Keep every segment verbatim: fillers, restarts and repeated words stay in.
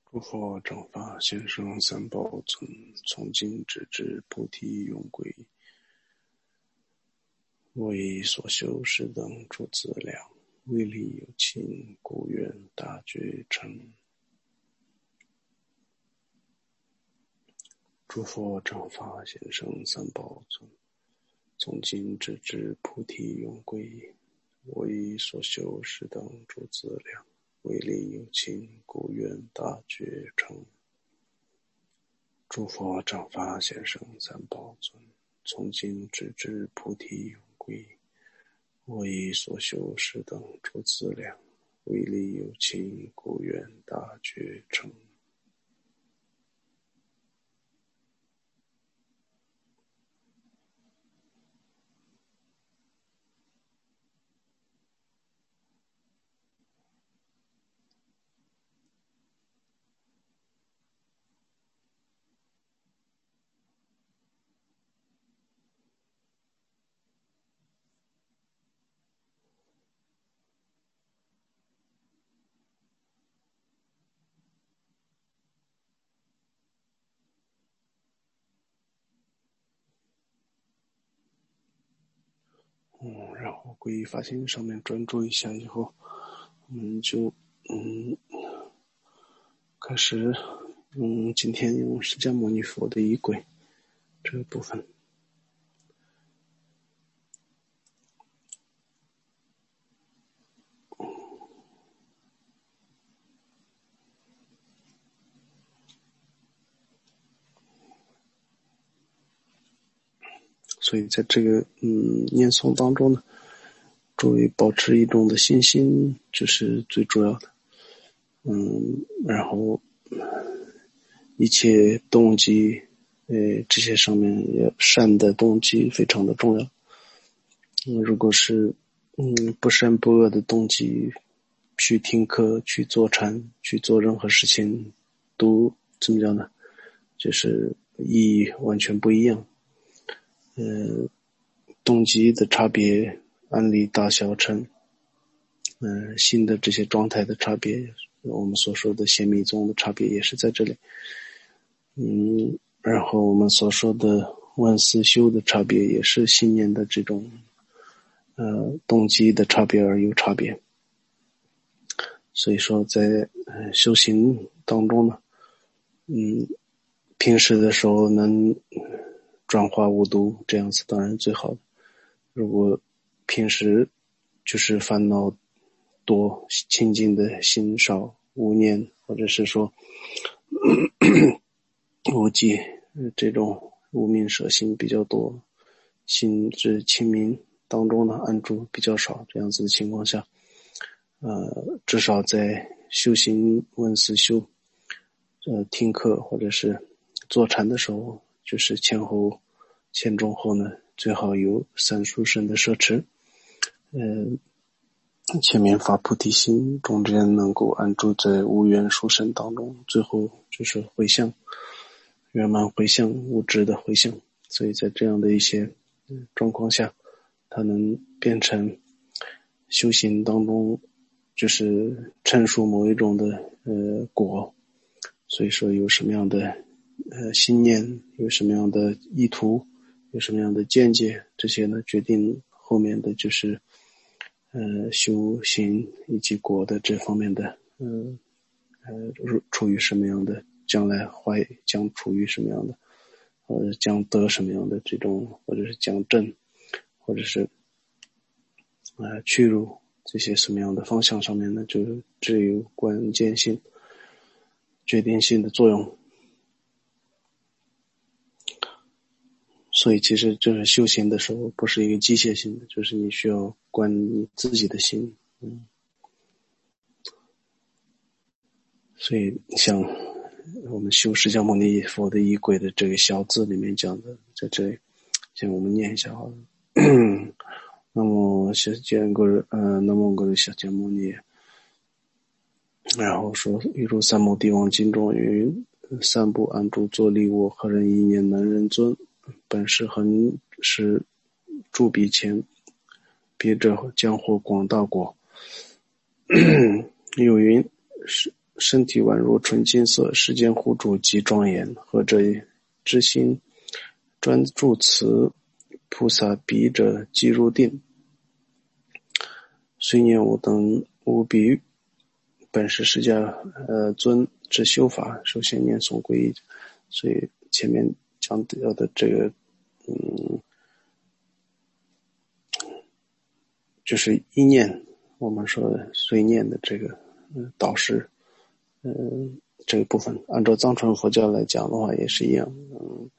诸佛正法先生三宝存，从今直至菩提永归。为所修是等诸资粮，为利有情，故愿大觉成。诸佛正法先生三宝存，从今直至菩提永归。为所修是等诸资粮，为利有情，故愿大觉成。诸佛正法先生三宝存，从今直至菩提永归。为所修是等诸资粮，为利有情，故愿大觉成。嗯，然后皈依发心上面专注一下以后，我们就嗯开始嗯今天用释迦牟尼佛的仪轨这个部分。所以在这个嗯念诵当中呢，诸位保持一种的信心，这是最主要的。嗯，然后一切动机，呃，这些上面也善的动机非常的重要。嗯，如果是嗯不善不恶的动机，去听课、去坐禅、去做任何事情，都怎么讲呢？就是意义完全不一样。呃，动机的差别，安利大小乘，呃，心的这些状态的差别，我们所说的显密宗的差别也是在这里。嗯，然后我们所说的万思修的差别，也是信念的这种呃动机的差别而有差别。所以说在呃修行当中呢，嗯，平时的时候能转化无毒，这样子当然最好的。如果平时就是烦恼多，清净的心少，无念，或者是说无记，这种无明舍心比较多，心智清明当中呢安住比较少，这样子的情况下，呃，至少在修行闻思修，呃，听课或者是坐禅的时候，就是前后、前中后呢，最好有三殊胜的摄持。呃，前面发菩提心，中间能够安住在无缘殊胜当中，最后就是回向，圆满回向，无执的回向。所以在这样的一些状况下，它能变成修行当中就是陈述某一种的呃果。所以说有什么样的呃信念，有什么样的意图，有什么样的见解，这些呢决定后面的就是呃修行以及果的这方面的呃呃处于什么样的，将来会将处于什么样的，或者将得什么样的这种，或者是将正，或者是呃去入这些什么样的方向上面呢，就只有关键性决定性的作用。所以其实就是修行的时候不是一个机械性的，就是你需要关你自己的心。嗯，所以像我们修释迦牟尼佛的仪轨的这个小字里面讲的，在这里先我们念一下好了。那么小见过呃那么个小迦牟尼，然后说一如三摩地王经中云，三不安住作利我，何人一念能人尊，本是恒是诸彼前，别者将获广大果。有云是身体宛若纯金色，世间护主极庄严。何者？知心专注此菩萨彼者即入定。虽念吾等无比喻，本是释迦呃尊之修法，首先念诵皈依。所以前面讲到的这个，嗯，就是一念，我们说随念的这个，嗯，导师，嗯，这个部分，按照藏传佛教来讲的话，也是一样，嗯，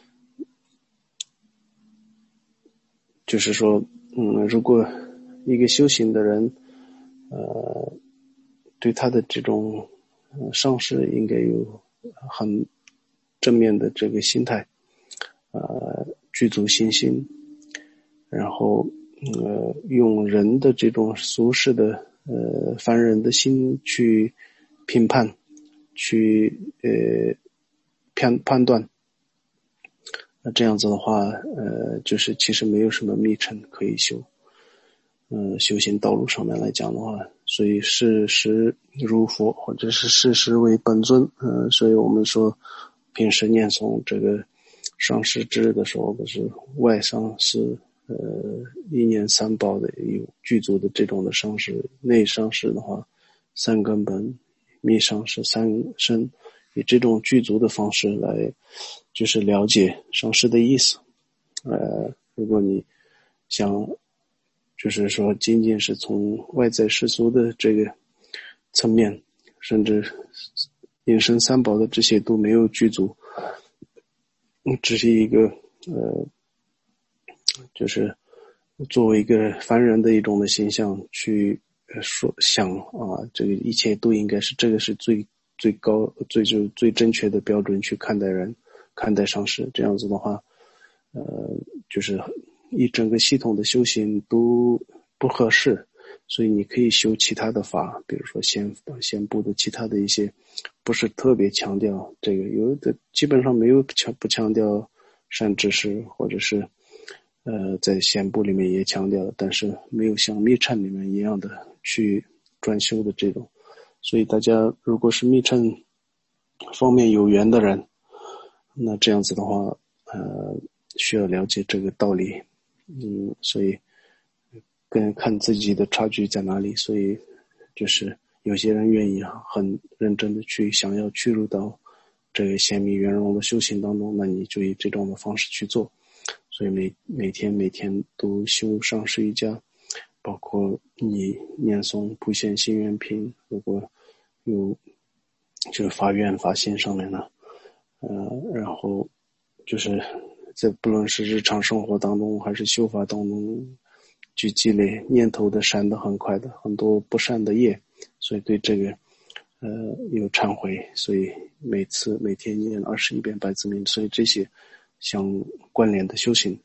就是说，嗯，如果一个修行的人，呃，对他的这种呃上师应该有很正面的这个心态，呃，具足信心，然后呃，用人的这种俗世的呃凡人的心去评判，去呃判判断，那这样子的话，呃，就是其实没有什么密乘可以修。嗯，修行道路上面来讲的话，所以事实如佛，或者是事实为本尊。嗯、呃，所以我们说平时念诵这个上师之的时候，不是外上师，呃，一念三宝的有具足的这种的上师，内上师的话，三根本，密上师三身，以这种具足的方式来，就是了解上师的意思。呃，如果你想。就是说仅仅是从外在世俗的这个层面，甚至隐身三宝的这些都没有具足，只是一个呃，就是作为一个凡人的一种的形象去说想啊，这个一切都应该是这个是最最高最就最正确的标准去看待人，看待上师，这样子的话，呃，就是一整个系统的修行都不合适，所以你可以修其他的法，比如说先先部的其他的一些，不是特别强调这个，有的基本上没有强不强调善知识，或者是呃在先部里面也强调，但是没有像密乘里面一样的去专修的这种，所以大家如果是密乘方面有缘的人，那这样子的话，呃，需要了解这个道理。嗯，所以跟看自己的差距在哪里，所以就是有些人愿意啊，很认真的去想要去入到这个显密圆融的修行当中，那你就以这种的方式去做。所以每每天每天都修上师瑜伽，包括你念诵普贤行愿品，如果有就是发愿发心上面呢，呃，然后就是在不论是日常生活当中还是修法当中去积累念头的善的很快的很多不善的业，所以对这个呃有忏悔，所以每次每天念二十一遍百字明，所以这些相关联的修行，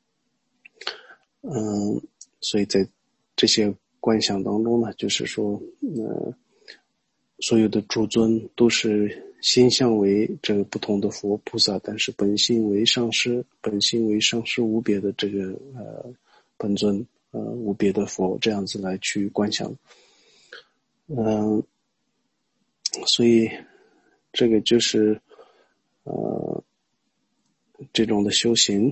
嗯，所以在这些观想当中呢，就是说呃所有的诸尊都是心相为这个不同的佛菩萨，但是本性为上师，本性为上师无别的这个呃本尊，呃无别的佛，这样子来去观想。嗯、呃，所以这个就是呃这种的修行。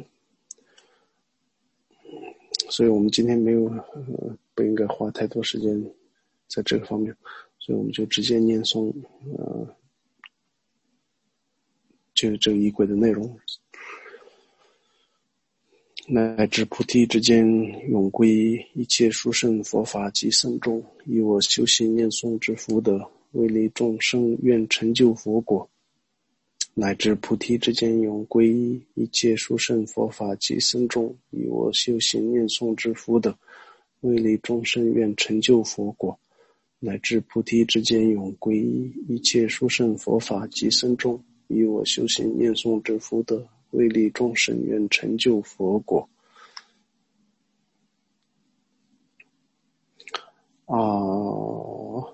所以我们今天没有呃不应该花太多时间在这个方面，所以我们就直接念诵呃这个这个仪轨的内容。乃至菩提之间，永归一切殊胜佛法及僧众，以我修行念诵之福德，为利众生，愿成就佛果。乃至菩提之间，永归一切殊胜佛法及僧众，以我修行念诵之福德，为利众生，愿成就佛果。乃至菩提之间，永归一切殊胜佛法及僧众，以我修行念诵之福德，为利众生，愿成就佛果。啊，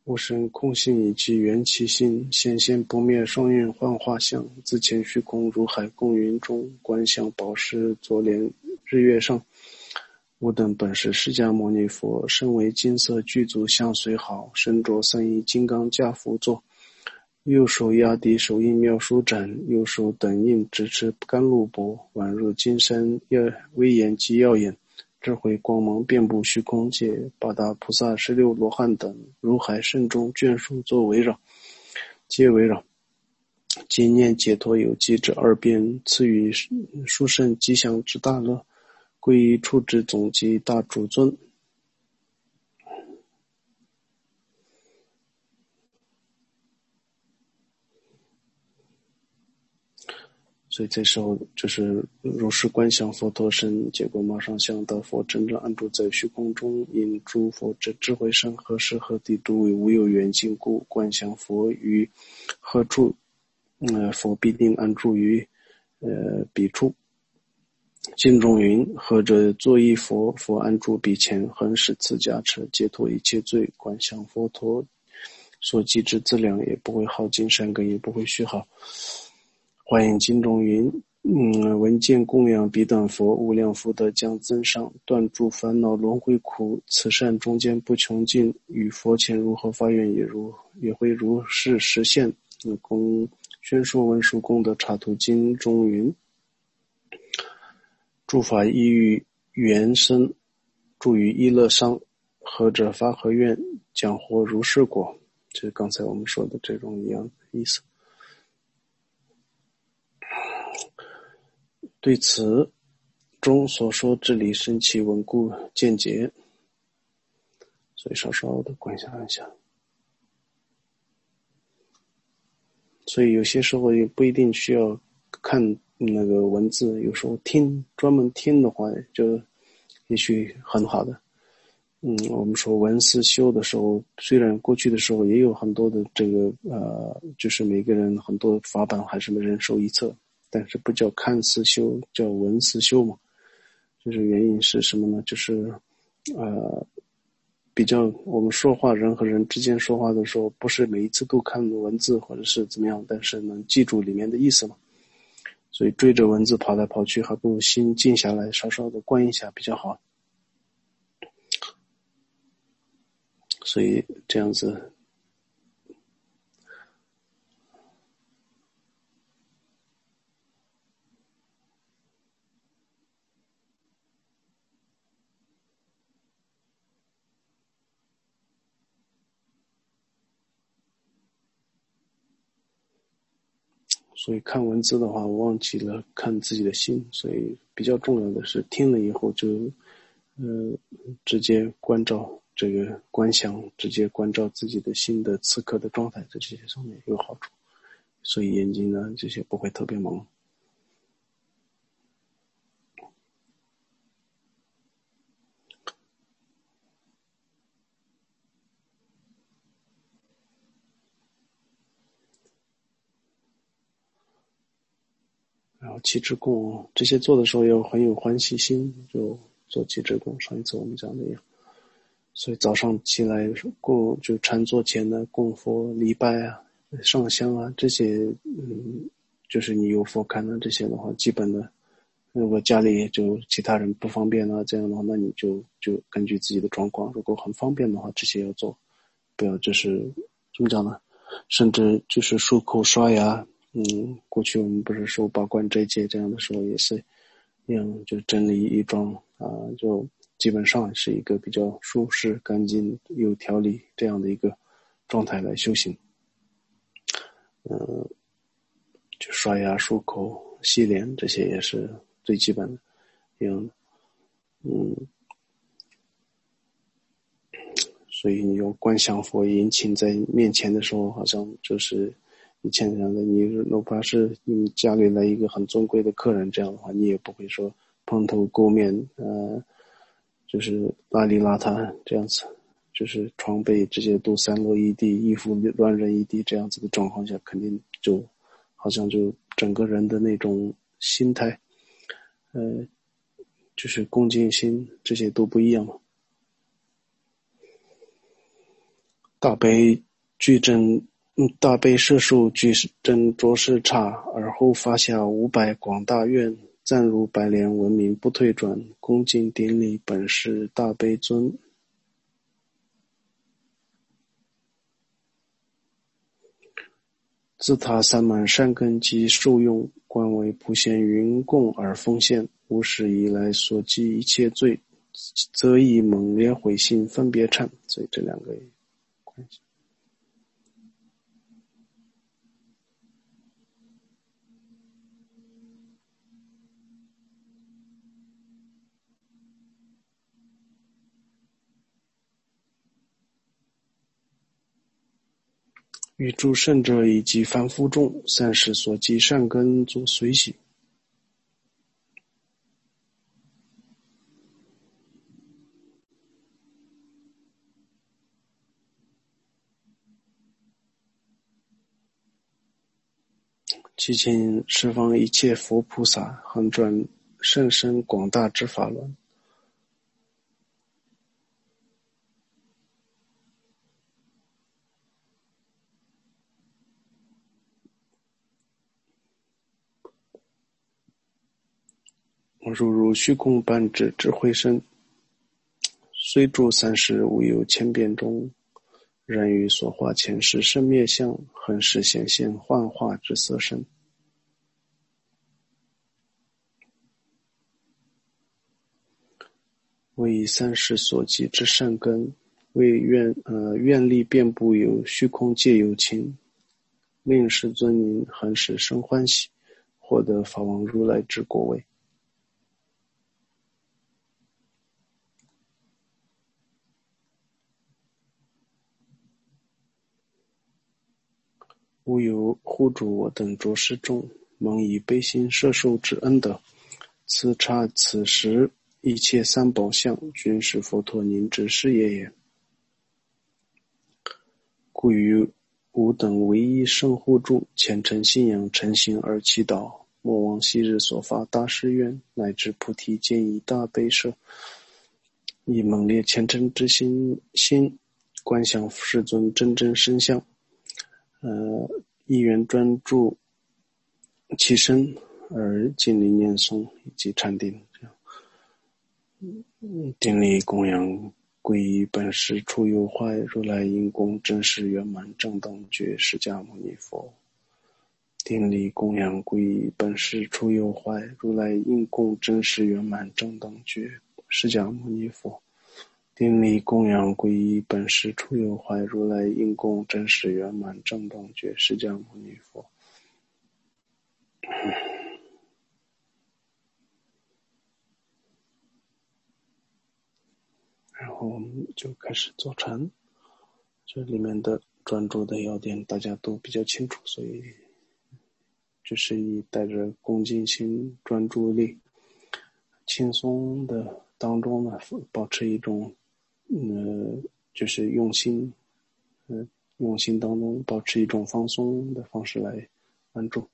无生空性以及缘起性，显现不灭双运幻化相，自前虚空如海共云中，观想宝石左脸日月上。吾等本是释迦牟尼佛，身为金色具足相随好，身着三衣金刚加福座，右手压敌手印妙书展，右手等印支持甘露钵，宛如金山威严及耀眼，智慧光芒遍布虚空界，八大菩萨十六罗汉等，如海深中眷属作围绕，皆围绕。今念解脱有机之二边，赐予殊胜吉祥之大乐，归于处之总集大主尊。所以这时候就是如是观想佛陀身，结果马上想到佛真正安住在虚空中，因诸佛之智慧身何时何地诸为无有缘境故，观想佛于何处，呃，佛必定安住于呃彼处。经中云：何者作意佛，佛安住彼前，恒使此加持，解脱一切罪。观想佛陀所积之资粮，也不会耗尽，善根也不会虚耗。华严经中云：嗯，闻见供养彼等佛，无量福德将增上，断诸烦恼轮回苦，此善中间不穷尽，与佛前如何发愿，也如也会如是实现。嗯，供宣说文殊功德刹土经中云：诸法依于缘生，住于依乐上，何者发何愿，将获如是果。这是刚才我们说的这种一样的意思。对此中所说之理深其稳固见解，所以稍稍的观想一下。所以有些时候也不一定需要看那个文字，有时候听，专门听的话就也许很好的。嗯，我们说闻思修的时候，虽然过去的时候也有很多的这个呃，就是每个人很多法版还是人手一册，但是不叫看思修，叫闻思修嘛。就是原因是什么呢？就是呃，比较我们说话人和人之间说话的时候，不是每一次都看文字或者是怎么样，但是能记住里面的意思嘛。所以追着文字跑来跑去，还不如心静下来，稍稍的观一下比较好。所以这样子，所以看文字的话，我忘记了看自己的心，所以比较重要的是听了以后就，呃，直接关照这个观想，直接关照自己的心的此刻的状态，在这些上面有好处。所以眼睛呢，这些不会特别忙。然后七支供这些做的时候要很有欢喜心，就做七支供。上一次我们讲的一样，所以早上起来供就禅坐前呢，供佛礼拜啊、上香啊这些，嗯，就是你有佛龛啊这些的话，基本的，如果家里就其他人不方便啊，这样的话，那你就就根据自己的状况，如果很方便的话，这些要做，不要就是怎么讲呢？甚至就是漱口刷牙。嗯，过去我们不是受八关斋戒这样的时候，也是一样，就整理衣装啊，就基本上是一个比较舒适、干净、有条理这样的一个状态来修行。嗯，就刷牙、漱口、洗脸这些也是最基本的一样的。嗯，所以你用观想佛引请在面前的时候，好像就是以前这样的，你哪怕是你家里来一个很尊贵的客人，这样的话，你也不会说蓬头垢面，呃，就是邋里邋遢这样子，就是床被这些都散落一地，衣服乱扔一地，这样子的状况下，肯定就好像就整个人的那种心态，呃，就是恭敬心这些都不一样嘛。 大悲矩阵嗯大悲摄受矩阵着实差，而后发下五百广大愿，暂如百年文明不退转，恭敬顶礼本师大悲尊。自他三满善根及受用，观为普贤云供而奉献，无始以来所积一切罪，则以猛烈悔心分别忏。所以这两个关系。与诸圣者以及凡夫众，三世所积善根作随喜。其请十方一切佛菩萨，横转甚深广大之法轮。如如虚空般之智慧身，虽住三世无有千变中，然于所化前世生灭相，恒时显现幻化之色身。为以三世所积之善根，为愿呃愿力遍布有虚空界有情，令世尊您恒时生欢喜，获得法王如来之果位。吾有护主我等着实众，蒙以悲心摄受之恩德，此刹此时一切三宝相，均是佛陀您之事业也。故于吾等唯一圣护助，虔诚信仰诚心而祈祷，莫忘昔日所发大誓愿，乃至菩提见以大悲舍，以猛烈虔诚之心心观想世尊真真身相，呃，一元专注其身而尽力念诵以及禅定，这样顶礼供养皈依本师出有坏如来因供真实圆满正等觉释迦牟尼佛。顶礼供养皈依本师出有坏如来因供真实圆满正等觉释迦牟尼佛。顶礼供养皈依本师出有坏如来因供真实圆满正等觉释迦牟尼佛。然后我们就开始坐禅，这里面的专注的要点大家都比较清楚，所以就是以带着恭敬心专注力轻松的当中呢，保持一种呃，就是用心呃，用心当中保持一种放松的方式来安住。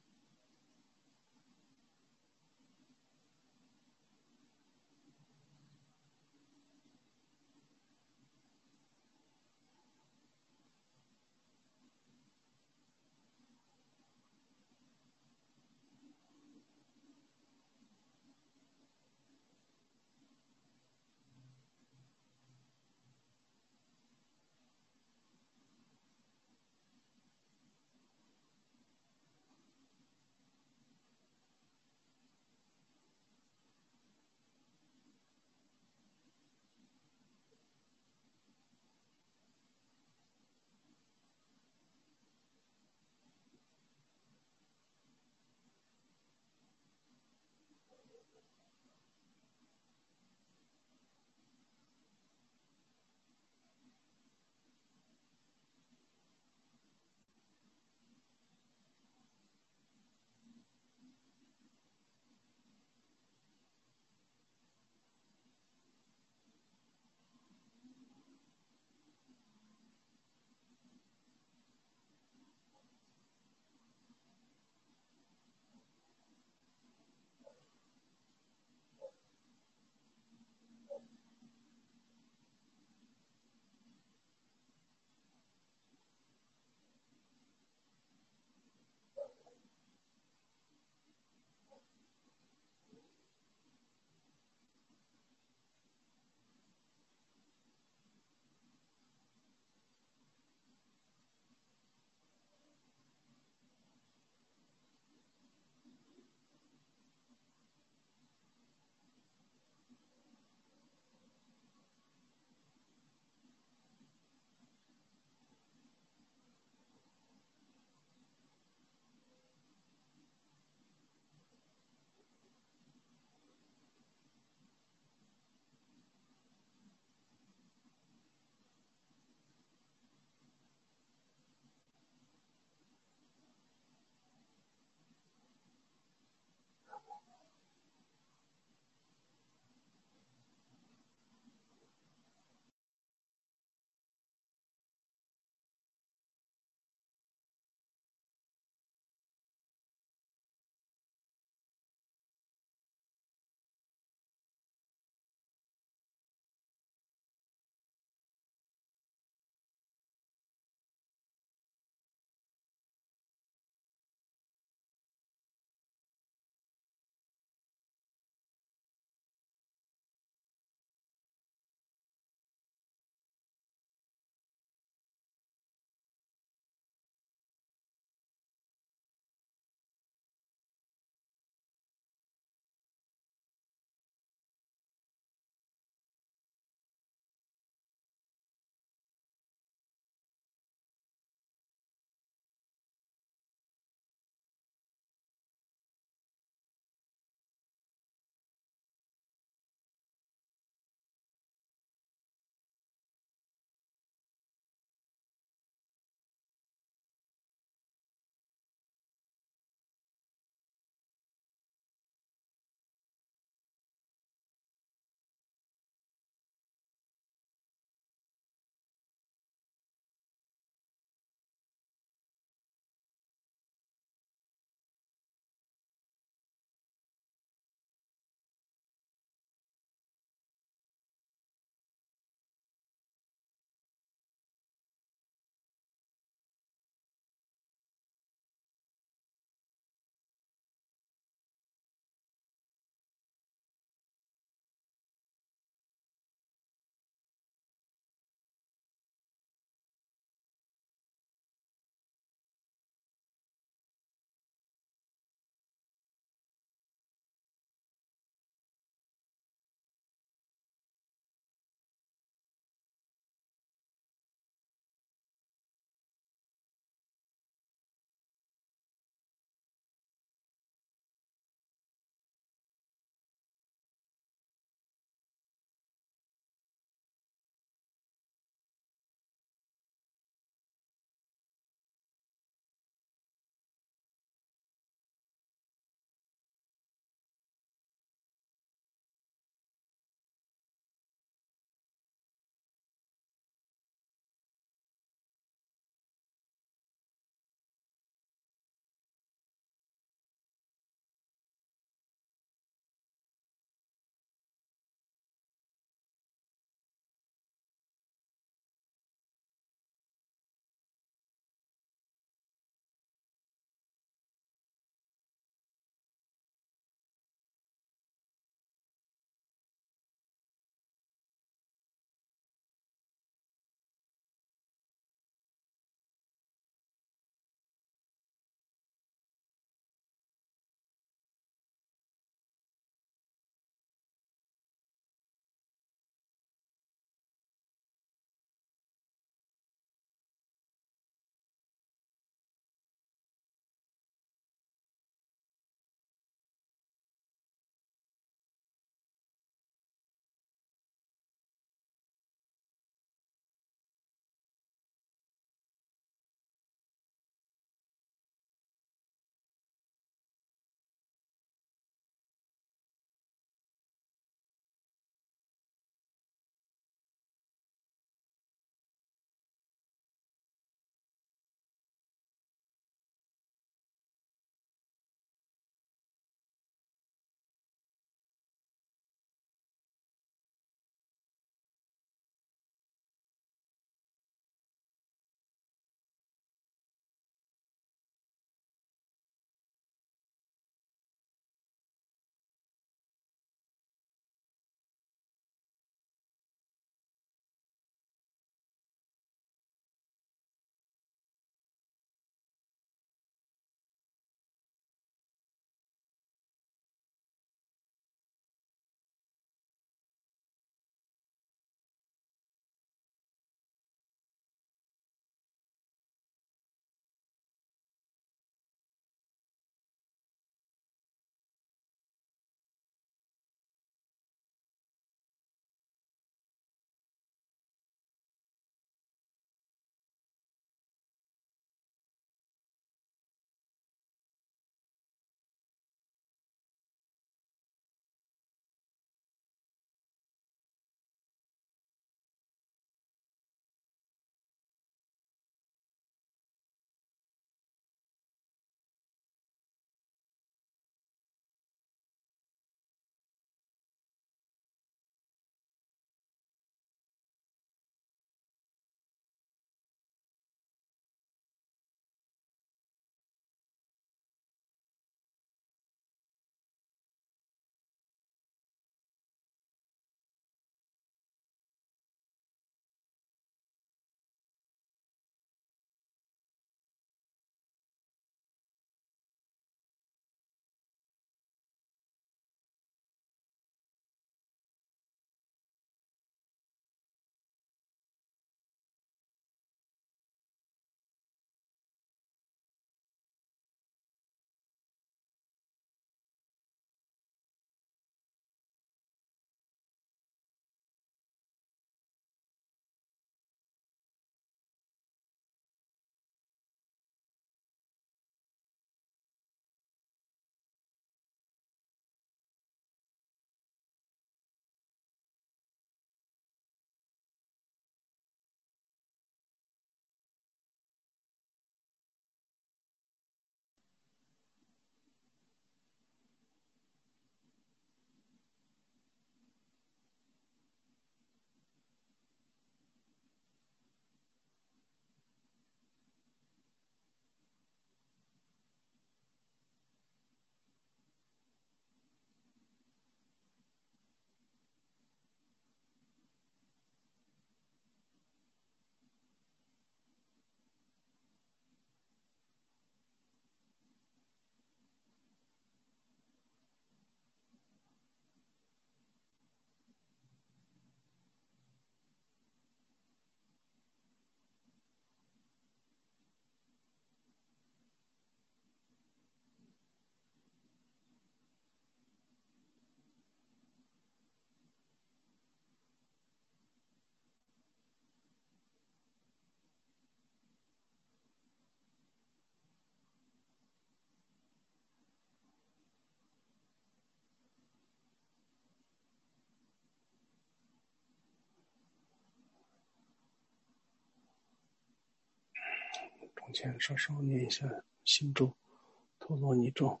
往前稍稍念一下心咒，陀罗尼咒。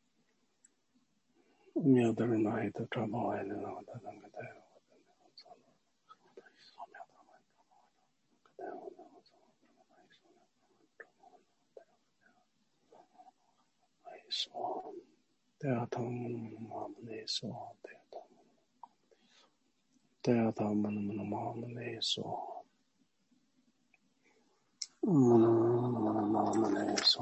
妙德人那一的扎巴外的那个的那个的。说，大家他们我们那说，大家他们，大家他们那么那么我们那说，嗯，那么那么我们那说，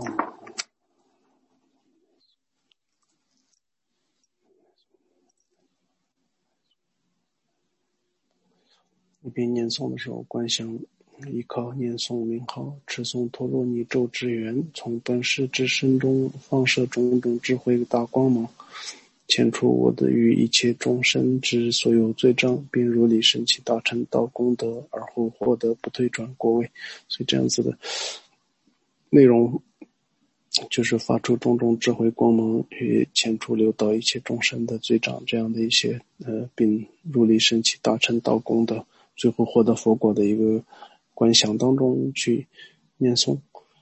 一边念诵的时候，观想依靠念诵名号，持诵陀罗尼咒之源，从本师之身中放射种种智慧大光芒，遣除我的与一切众生之所有罪障，并如理升起大乘道功德，而后获得不退转果位。所以这样子的内容就是发出种种智慧光芒，与遣除流导一切众生的罪障，这样的一些呃，并如理升起大乘道功德，最后获得佛果的一个观想当中去念诵。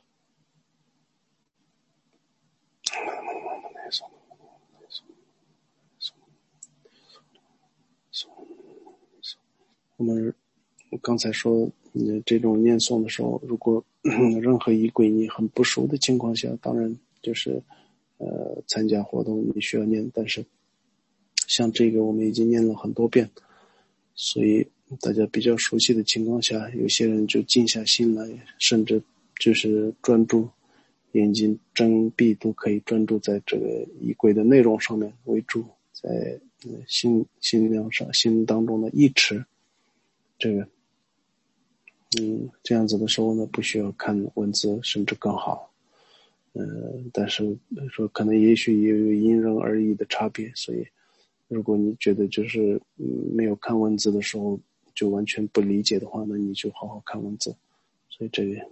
我们刚才说你这种念诵的时候，如果任何仪轨你很不熟的情况下，当然就是呃参加活动你需要念，但是像这个我们已经念了很多遍，所以大家比较熟悉的情况下，有些人就静下心来，甚至就是专注，眼睛睁闭都可以专注在这个仪轨的内容上面为主，在心心量上心当中的意持这个嗯，这样子的时候呢，不需要看文字，甚至更好。呃，但是说可能也许也有因人而异的差别，所以如果你觉得就是嗯没有看文字的时候就完全不理解的话，那你就好好看文字。所以这个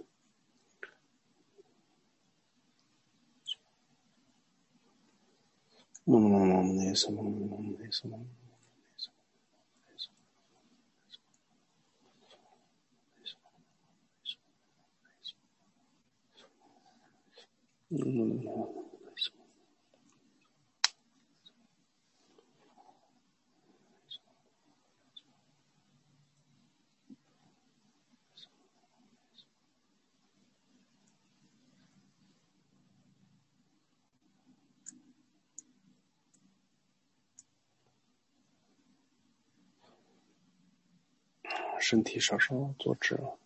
嗯嗯那什么那什么。嗯，身体稍稍坐直了。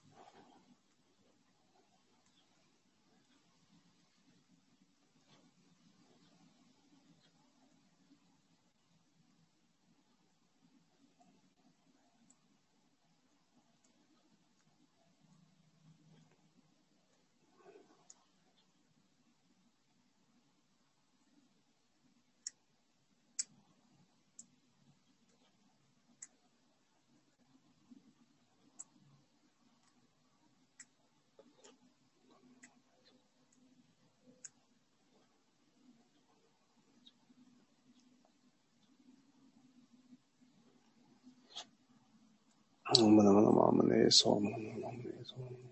我们那么那么我们那说我们那么那么那说。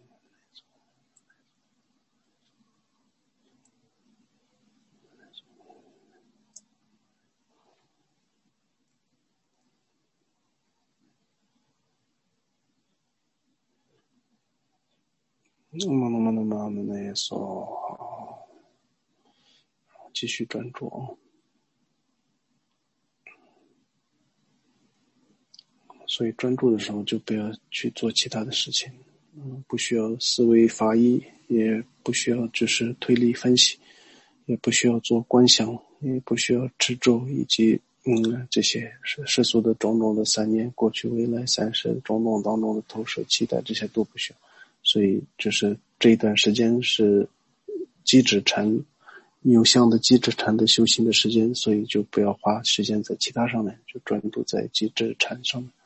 那么那么那么我们那说，继续专注啊。所以专注的时候就不要去做其他的事情，嗯，不需要思维法医，也不需要就是推理分析，也不需要做观想，也不需要持咒，以及嗯这些世世俗的种种的三念、过去、未来、三世种种当中的投射、期待，这些都不需要。所以就是这一段时间是机止禅有相的机止禅的修行的时间，所以就不要花时间在其他上面，就专注在机止禅上面。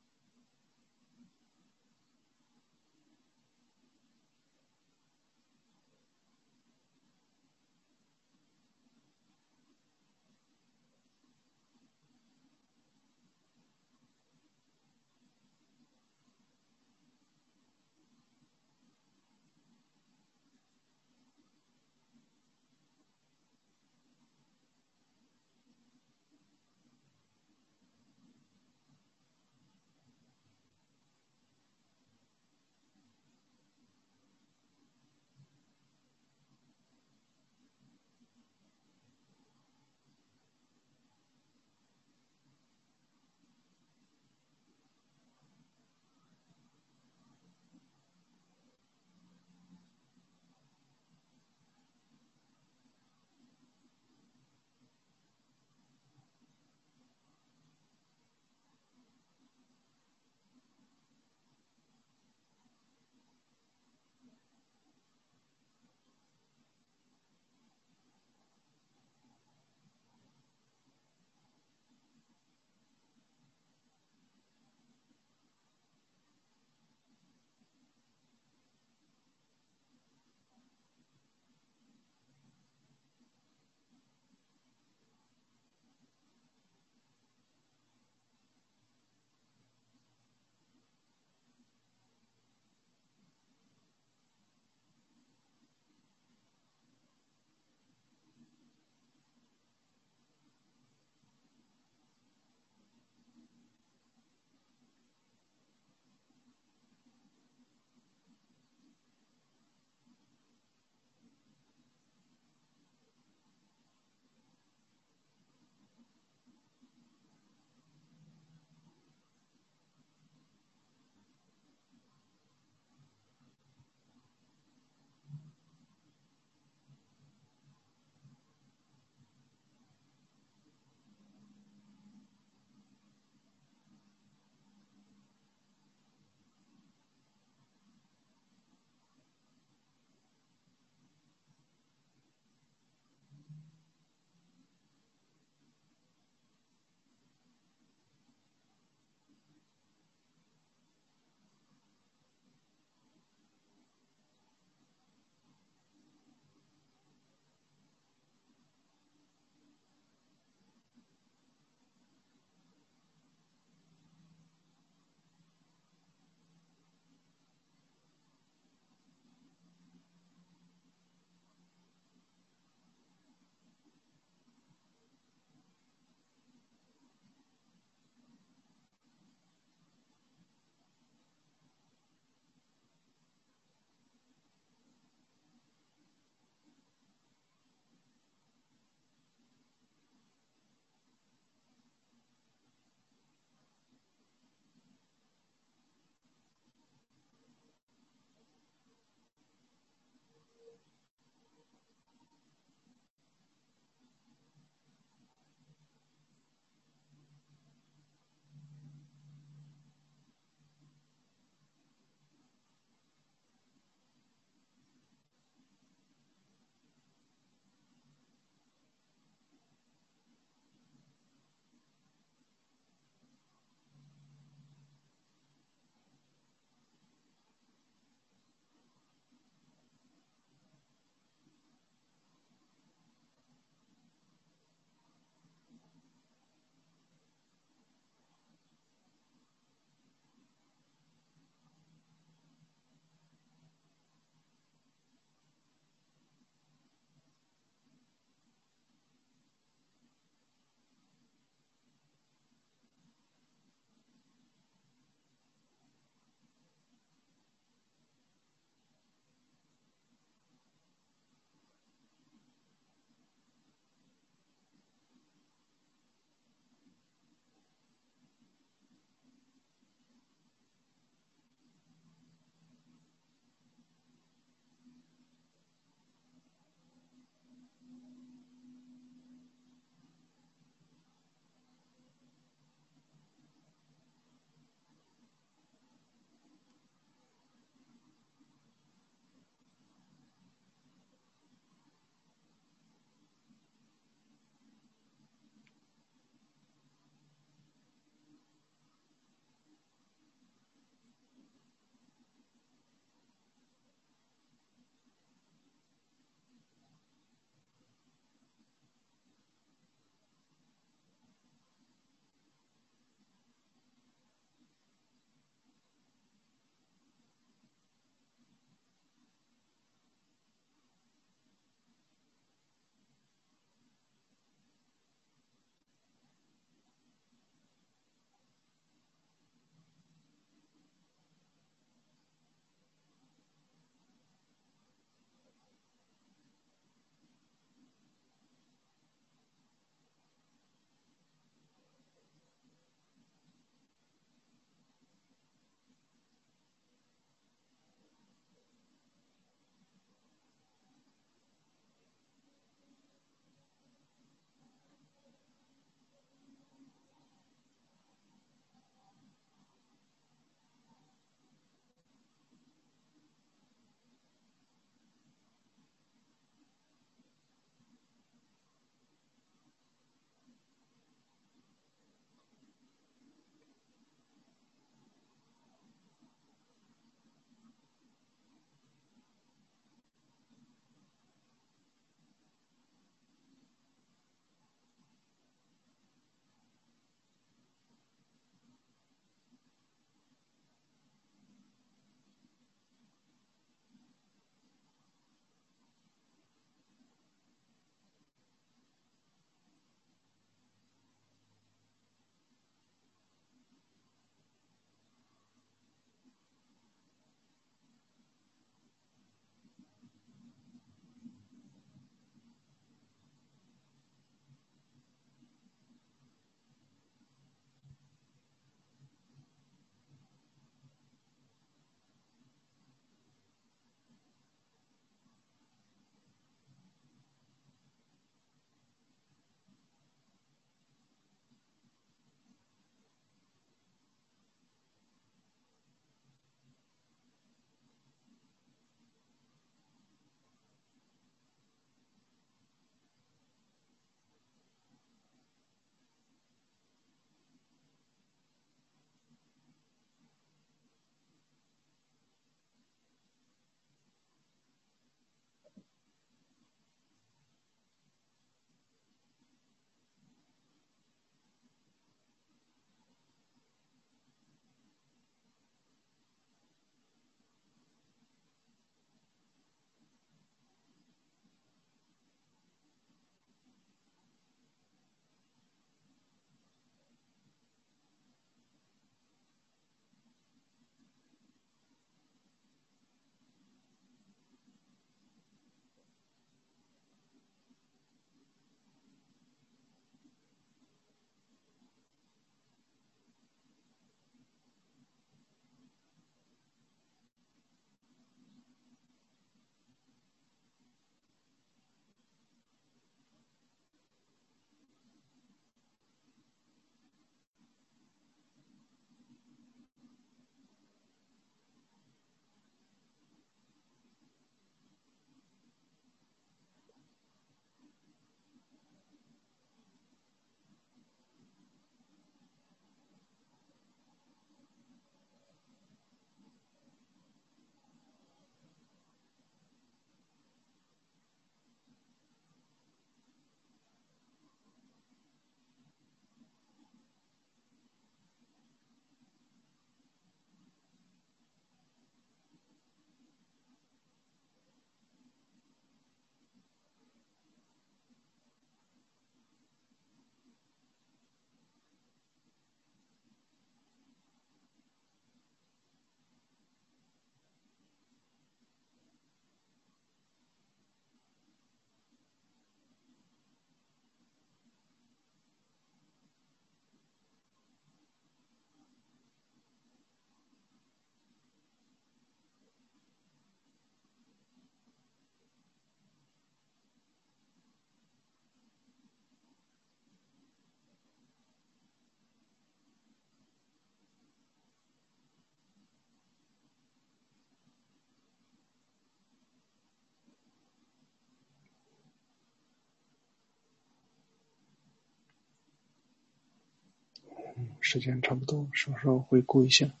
嗯，时间差不多，稍稍回顾一下。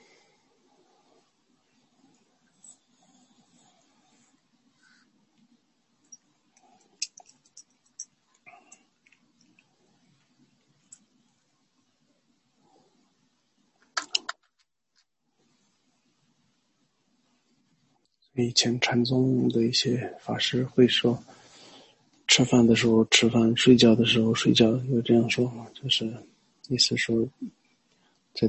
以前禅宗的一些法师会说，吃饭的时候吃饭，睡觉的时候睡觉，有这样说法，就是意思说，在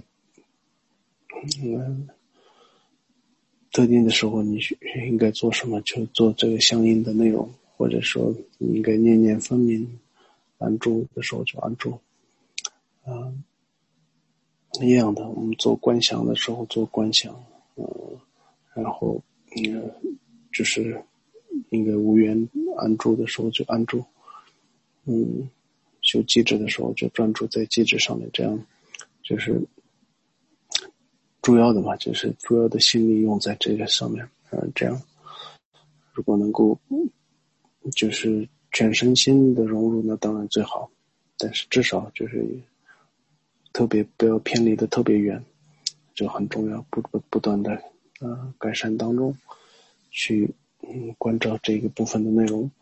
嗯特定的时候你应该做什么，就做这个相应的内容，或者说你应该念念分明，安住的时候就安住。啊、一样的，我们做观想的时候做观想，嗯、呃，然后嗯、呃，就是应该无缘安住的时候就安住，嗯，修机制的时候就专注在机制上面，这样就是主要的嘛，就是主要的心力用在这个上面，嗯，这样如果能够就是全身心的融入，那当然最好，但是至少就是特别不要偏离的特别远，就很重要，不不不断的呃改善当中去嗯关照这个部分的内容。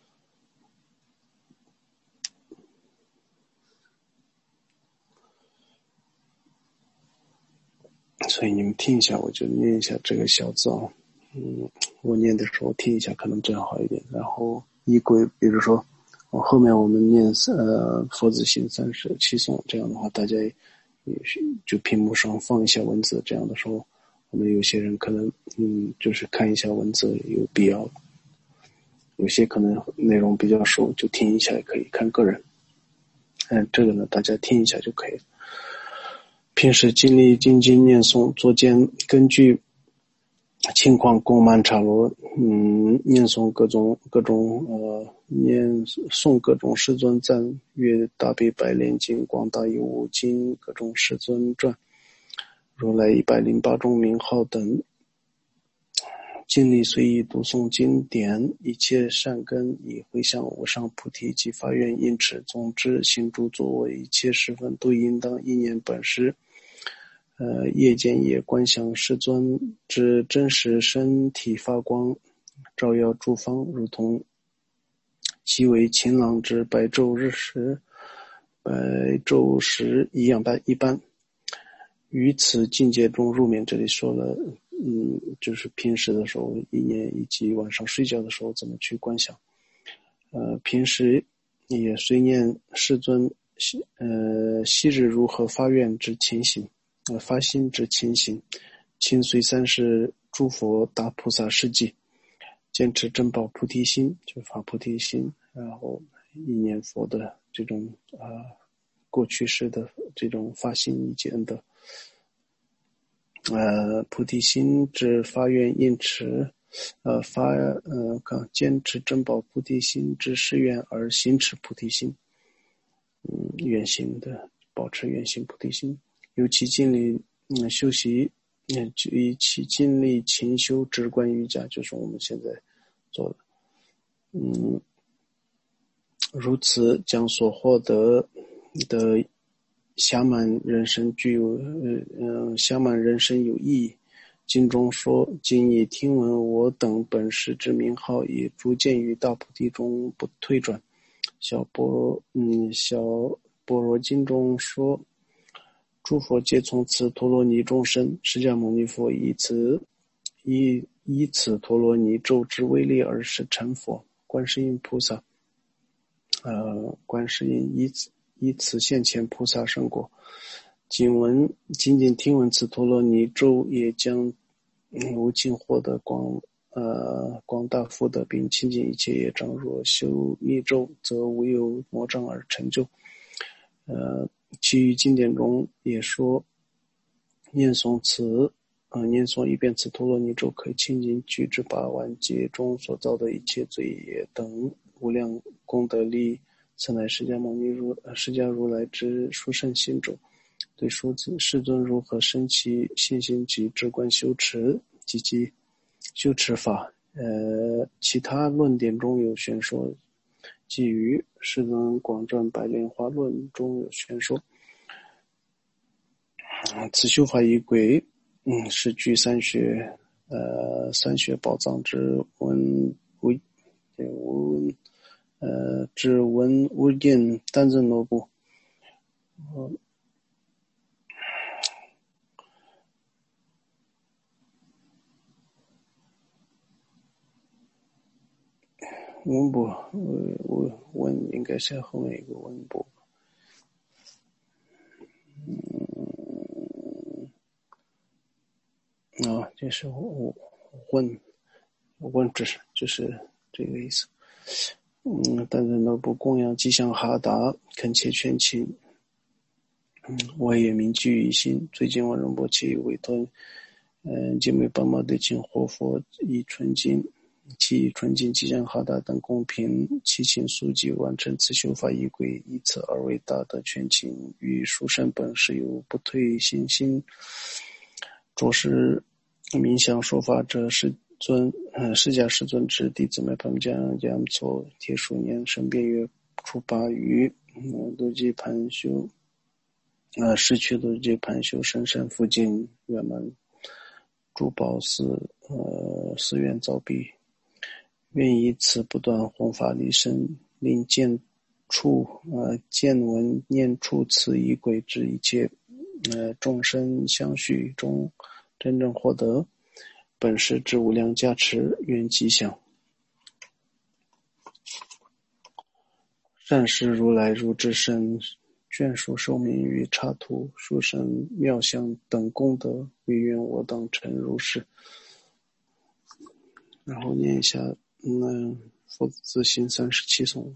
所以你们听一下，我就念一下这个小字啊，嗯，我念的时候听一下，可能这样好一点。然后依规，比如说，我后面我们念呃佛子行三十七颂，这样的话，大家也就屏幕上放一下文字，这样的时候，我们有些人可能嗯就是看一下文字有必要，有些可能内容比较熟，就听一下也可以，看个人。嗯，这个呢，大家听一下就可以了。平时经历精进念诵作间，根据情况供曼茶罗，嗯，念诵各种各种呃念诵各种师尊赞阅大悲白莲经、广大有无经、各种师尊传、如来一百零八种名号等，尽力随意读诵经典，一切善根以回向无上菩提及发愿因持。总之，行诸作为一切时分都应当意念本师。呃，夜间也观想师尊之真实身体发光，照耀诸方，如同其为晴朗之白昼日时、白昼时一样般一般。于此境界中入眠，这里说了，嗯，就是平时的时候意念，以及晚上睡觉的时候怎么去观想。呃，平时也随念世尊，呃，昔日如何发愿之情形。呃，发心之情形，亲随三世诸佛大菩萨事迹，坚持珍宝菩提心，就发菩提心，然后意念佛的这种啊、呃、过去世的这种发心以及恩德，呃，菩提心之发愿应持，呃发呃坚持珍宝菩提心之誓愿而行持菩提心，嗯，愿行的保持愿行菩提心。尤其尽力嗯修习，嗯，以其尽力勤修直观瑜伽，就是我们现在做的。嗯，如此将所获得的暇满人生具有，呃呃，暇满人生有意义。经中说：“今已听闻我等本师之名号，已逐渐于大菩提中不退转。”小般嗯小般若经中说。诸佛皆从此陀罗尼中生，释迦牟尼佛以此以以此陀罗尼咒之威力而使成佛。观世音菩萨，呃，观世音以此以此现前菩萨圣果。仅闻仅仅听闻此陀罗尼咒，也将嗯无尽获得广呃广大福德，并亲近一切业障。若修密咒，则无有魔障而成就。呃。其余经典中也说，念诵此，呃，念诵一遍此陀罗尼咒，可以清净具之八万劫中所造的一切罪业等无量功德力。此乃释迦牟尼如释迦如来之殊胜心咒。对诸世尊如何生其信心及直观修持及其修持法，呃，其他论点中有宣说。基于世尊广传白莲花论中有宣说， 此修法仪轨，嗯，是据三学，呃，三学宝藏之文无，无，呃，之文无印单真罗布，呃，文部，文文应该是后面一个文部。嗯，啊，这是我问问知识，就是这个意思。嗯，但是呢，不供养吉祥哈达，恳切劝请。嗯，我也铭记于心。最近我仁波切委托，嗯，姐妹帮忙对请活佛以纯净。其纯净吉祥哈达等公平祈请书记完成此修法仪轨，以此而为大的劝请与殊胜本是有不退信心。着实冥想说法者是尊，呃，释迦世尊之弟子们旁将将错铁数年生变月初八于嗯罗基盘修，呃，失去罗基盘修深山附近圆满珠宝寺，呃，寺院造币。愿以此不断弘法利生，令见处呃见闻念处此仪轨之一切呃众生相续中真正获得本师之无量加持，愿吉祥。善施如来如智身，眷属寿命与刹土殊胜妙相等功德，唯愿我等成如是。然后念一下嗯，佛子行三十七颂。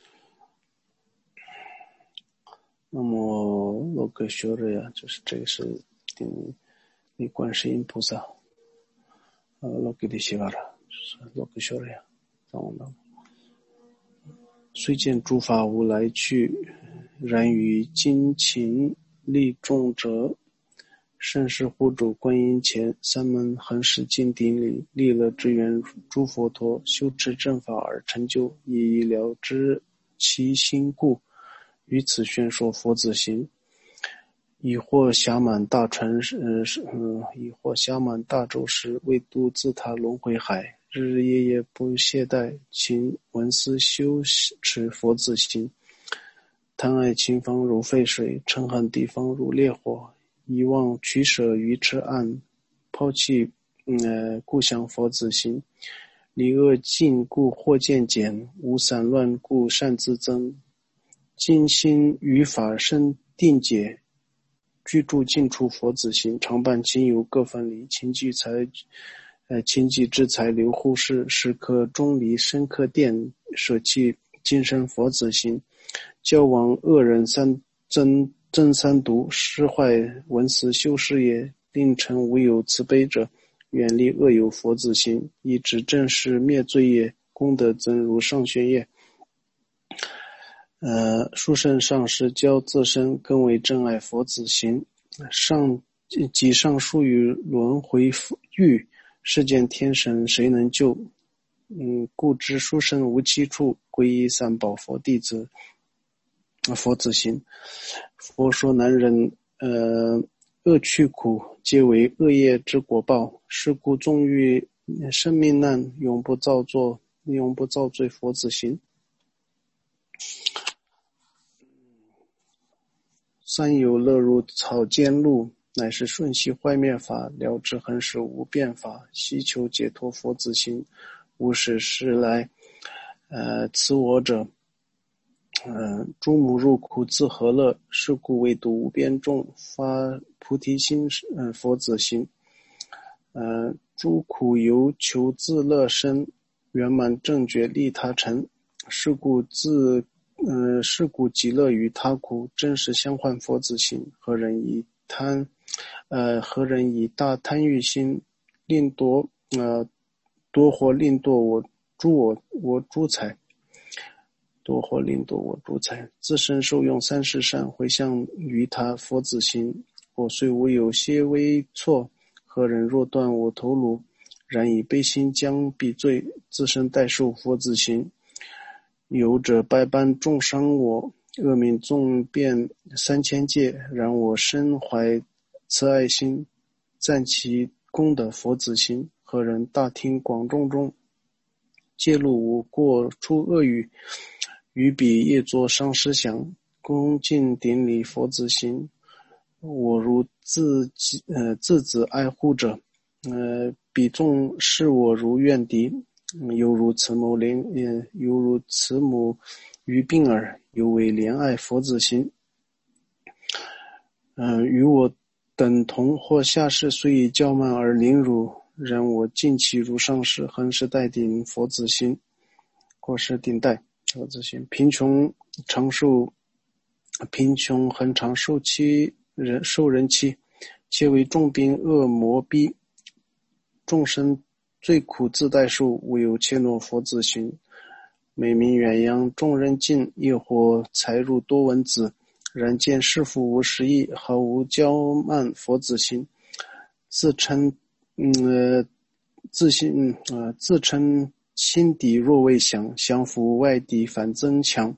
那么罗格修热呀，就是这个是顶礼观世音菩萨，呃，罗格的西瓦拉，就是罗格修热呀，藏文当。虽见诸法无来去，然于精勤力众者，甚是护主观音前，三门恒始敬顶礼，利乐之源诸佛陀，修持正法而成就，以了知其心故，于此宣说佛子行。已获暇满大船呃嗯，已获暇满大舟时，为度自他轮回海，日日夜夜不懈怠，勤闻思修持佛子行。贪爱情方如沸水，嗔恨地方如烈火，遗忘取舍于痴暗，抛弃呃故乡佛子行。离恶尽故惑渐减，无散乱故善自增。精心于法生定解，居住尽处佛子行。常伴亲友各分离，勤济财呃勤济之财留护世，时刻钟离深刻殿，舍弃今生佛子行。交往恶人三真真三毒，失坏文思修事业，令成无有慈悲者，远离恶友佛子行，以指正事灭罪业，功德增如上学业。呃，殊胜上师教自身更为真爱佛子行，上即上述于轮回狱，世间天神谁能救？嗯，故知殊胜无期处，皈依三宝佛弟子，佛子行。佛说男人呃恶趣苦，皆为恶业之果报，是故纵欲生命难，永不造作，永不造罪佛子行。三有乐如草间露，乃是瞬息坏灭法，了知恒始无变法，希求解脱佛子行。无始时来呃此我者，呃诸母入苦自何乐，是故为度无边众，发菩提心呃佛子行。呃诸苦由求自乐生，圆满正觉利他成，是故自呃，是故极乐于他苦，真实相换佛子行。何人以贪，呃，何人以大贪欲心，令夺呃夺或令夺我诸我我诸财，夺或令夺我诸财，自身受用三世善，回向于他佛子行。我虽无有些微错，何人若断我头颅，然以悲心将彼罪，自身代受佛子行。有者百般重伤我，恶命纵遍三千界，然我身怀慈爱心，赞其功德佛子心，何人大听广众中，揭露无过出恶语，于彼业作上师想，恭敬顶礼佛子心。我如自己呃自子爱护者，呃彼众视我如怨敌，犹如慈母怜呃犹如慈母于病儿，犹为怜爱佛子心。呃与我等同或下士，虽以较慢而凌辱，然我敬其如上士，恒是待顶佛子心，或是顶戴佛子心。贫穷长寿，贫穷恒长受其人受人欺，且为重兵恶魔逼，众生最苦自代受，唯有切诺佛子心。美名远扬众人敬，亦或才入多闻子，然见师父无实意，毫无骄慢佛子心，自称嗯呃自信呃自称心底若未降，降服外敌反增强，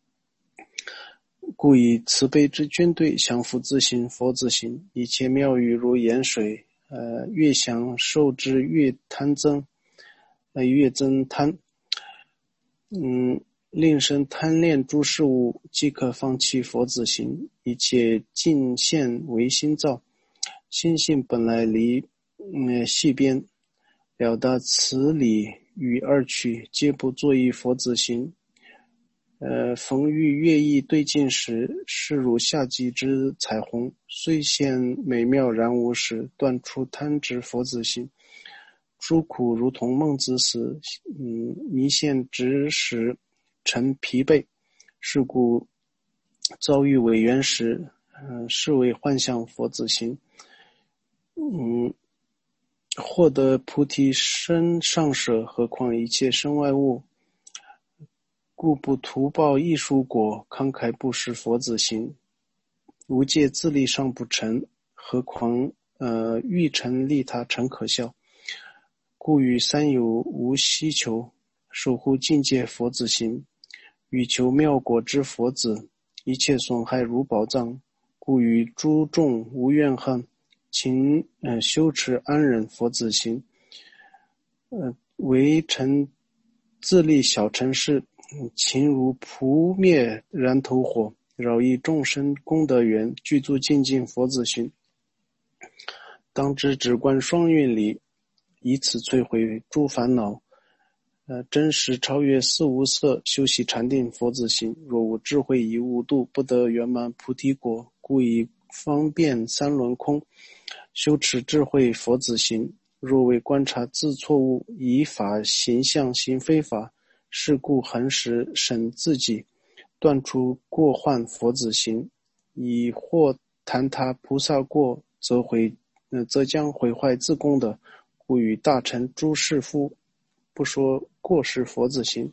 故以慈悲之军队降服自心佛子心。一切妙语如盐水，呃越享受之越贪增，呃越增贪，嗯。令生贪恋诸事物，即可放弃佛子心。一切尽现为心造，心性本来离嗯细边，了达此理与二趣，皆不作意佛子心。呃，逢遇乐意对镜时，视如夏季之彩虹，虽现美妙，然无实，断除贪执佛子心。诸苦如同梦之死，嗯，迷现直使成疲惫，是故遭遇违缘时，嗯，视为幻象佛子心。嗯，获得菩提身上舍，何况一切身外物，故不图报艺术果，慷慨布施佛子心。无戒自力尚不成，何况呃欲成利他诚可笑。故与三有无希求，守护境界佛子心。欲求妙果之佛子，一切损害如宝藏，故与诸众无怨恨，勤呃修持安忍佛子心。呃为成自立小乘事，勤如扑灭燃头火，饶益众生功德缘，具足精进佛子心。当知止观双运理，以此摧毁诸烦恼。呃，真实超越四无色，修习禅定佛子心。若无智慧以无度，不得圆满菩提果，故以方便三轮空，修持智慧佛子心。若为观察自错误，以法行相行非法，是故恒时审自己，断除过患佛子心。以或谈他菩萨过，则毁呃则将毁坏自功德，故与大乘诸士夫不说过失佛子心。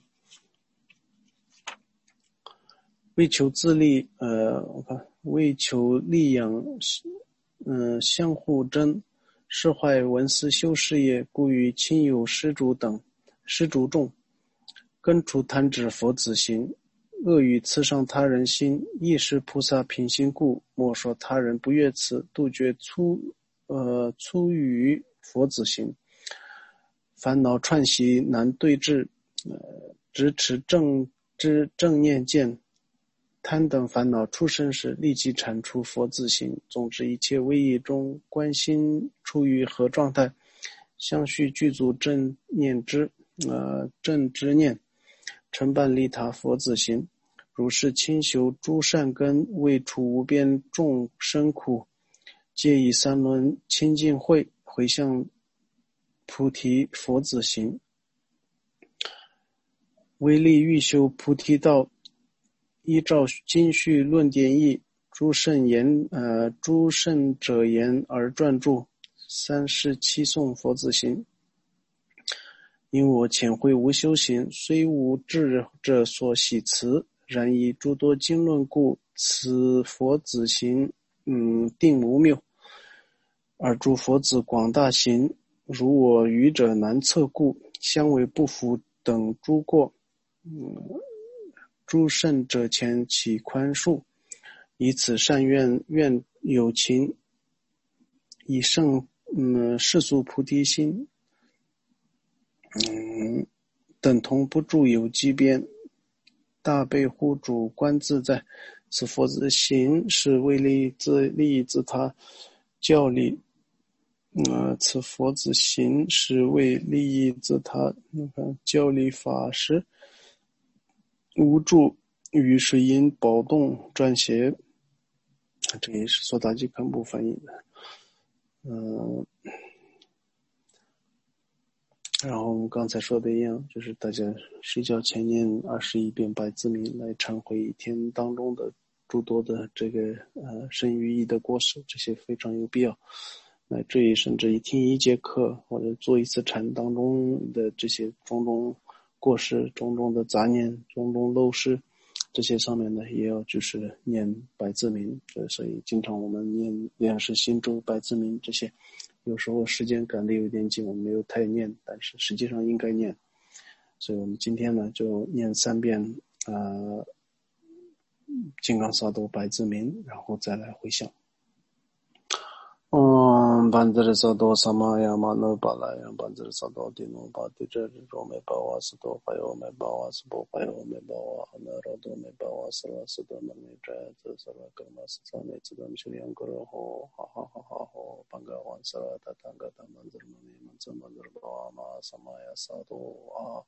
为求自利，呃，我看为求利养，嗯、呃，相互争，是坏文思修事业，故与亲友施主等施主众，根除贪执佛子心。恶语刺伤他人心，亦是菩萨品行故。莫说他人不悦此，杜绝粗呃粗语佛子心。烦恼串习难对治，呃，直持正知正念见，贪等烦恼出生时，立即铲除佛子心。总之一切威仪中，观心处于何状态，相续具足正念之，呃，正知念，承办利他佛子心。如是清修诸善根，为除无边众生苦，皆以三轮清净慧回向菩提佛子心。为利欲修菩提道，依照经序论点义，诸圣言呃诸圣者言而撰著，三世七颂佛子心。因我浅慧无修行，虽无智者所喜辞，然以诸多经论故，此佛子行嗯定无谬。而诸佛子广大行，如我愚者难测故，相为不符等诸过。嗯，诸圣者前起宽恕，以此善愿愿有情以圣嗯世俗菩提心，嗯，等同不住有机边，大悲护主观自在。此佛子行是为利益自利益自他，教理。呃，此佛子行是为利益自他，你看教理法师无助于水银宝动撰写，这也是索达吉堪布翻译的。嗯、呃，然后我们刚才说的一样，就是大家睡觉前念二十一遍百字明来忏悔一天当中的诸多的这个呃身语意的过失，这些非常有必要。乃至于甚至于听一节课或者做一次禅当中的这些种种过失、种种的杂念、种种漏失，这些上面呢也要就是念百字明。所以经常我们念两世心咒、百字明这些，有时候时间赶得有点紧，我们没有太念，但是实际上应该念。所以我们今天呢就念三遍呃金刚萨埵百字明，然后再来回向。Om Bandhara Sadho Samaya Mano Balaya Bandhara Sadho Dino Badi Jari Rome Bawa Sadho Payo Me Bawa Sabo Payo Me Bawa Anarado Me Bawa Sala Sadho Mani Jaya Sala Karma Sasame Tsidam Shriyan Guru Ho Ha Ha Ha Ha Ho Bangawan Sala Tatanga Tamanzar Mani Mansa Manzar Bawa Ma Samaya Sadho Ah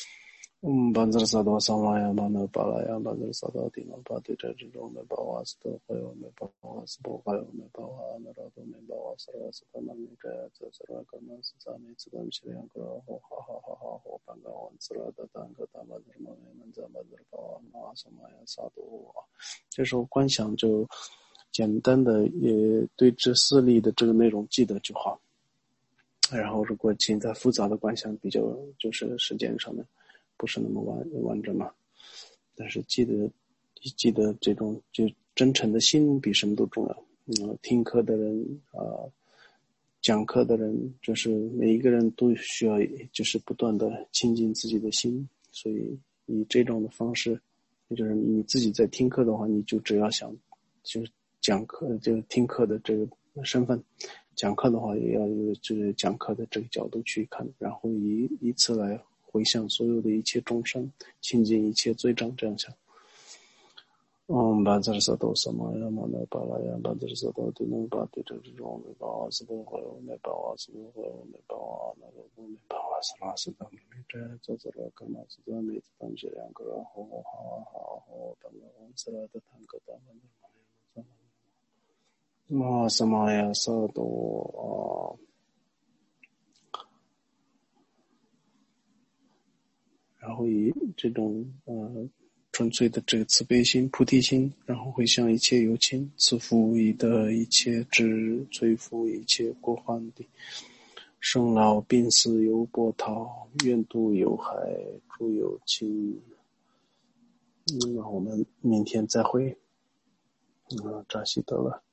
Um Bandhara Sadho Samaya Mano Balaya Bandhara Sadho Dino Badi Jari Rome Bawa Sadho Payo Me Bawa Sabo Payo Me Bawa Anarado Me Bawa Sala Sadho Mani Jaya Sala Karma Sasame Tsidam Shriyan Guru Ho Ha Ha Ha Ha Ho Bangawan Sala Tatanga Tamanzar Mani Mansa Manzar Bawa Ma Samaya Sadho。这时候观想就简单的也对这四例的这个内容记得就好。然后如果现在复杂的观想比较就是时间上面不是那么完完整嘛，但是记得记得这种就真诚的心比什么都重要。嗯，听课的人啊、呃，讲课的人，就是每一个人都需要就是不断的亲近自己的心，所以以这种的方式，就是你自己在听课的话，你就只要想就是讲课就听课的这个身份，讲课的话也要有就是讲课的这个角度去看，然后以以此来回向所有的一切众生，亲近一切罪障，这样想。Om Bandhara Sadho Samaya Mano Balaya Bandhara Sadho Dino Badi Jari Rome Bawa Sabo Payo Me Bawa Sabo Payo Me Bawa Anarado Me Bawa Sala Sadho Mani Jaya Sala Karma Sasame Tsidam Shriyan Guru Ho Ha Ha Ho Bangawan Sala Tatanga Tamanzar Ma Samaya Sadho。然后以这种呃纯粹的这个慈悲心、菩提心，然后回向一切有情，赐福以得一切智，摧伏一切过患的生老病死有波涛，愿度有海诸有情。那么我们明天再会。嗯，扎西德了。